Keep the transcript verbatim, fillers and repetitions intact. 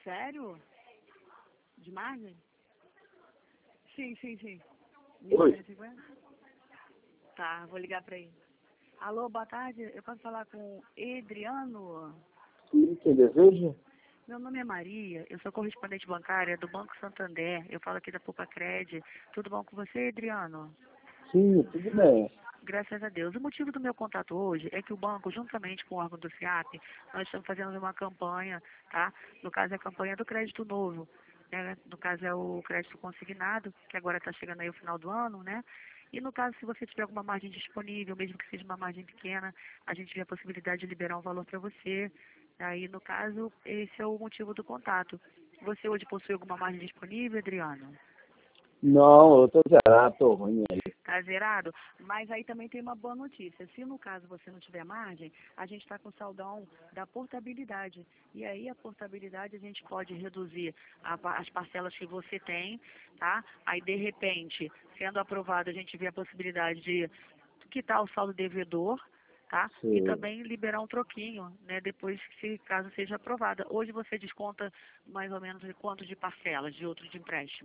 Sério? De margem? Sim, sim, sim. Oi. mil cento e cinquenta? Tá, vou ligar pra ele. Alô, boa tarde. Eu posso falar com Adriano? Sim, quem deseja? Meu nome é Maria, eu sou correspondente bancária do Banco Santander. Eu falo aqui da Pupacred. Tudo bom com você, Adriano? Sim, tudo bem. Graças a Deus. O motivo do meu contato hoje é que o banco, juntamente com o órgão do FIAP, nós estamos fazendo uma campanha, tá? No caso, é a campanha do crédito novo. Né? No caso, é o crédito consignado, que agora está chegando aí o final do ano, né? E no caso, se você tiver alguma margem disponível, mesmo que seja uma margem pequena, a gente vê a possibilidade de liberar um valor para você. Aí, no caso, esse é o motivo do contato. Você hoje possui alguma margem disponível, Adriano? Não, eu tô zerado, tô ruim aí. Tá zerado? Mas aí também tem uma boa notícia. Se no caso você não tiver margem, a gente está com o saldão da portabilidade. E aí a portabilidade a gente pode reduzir a pa- as parcelas que você tem, tá? Aí de repente, sendo aprovado, a gente vê a possibilidade de quitar o saldo devedor, tá? E Sim. também liberar um troquinho, né? Depois, se caso seja aprovada. Hoje você desconta mais ou menos de quanto de parcelas de outro de empréstimo?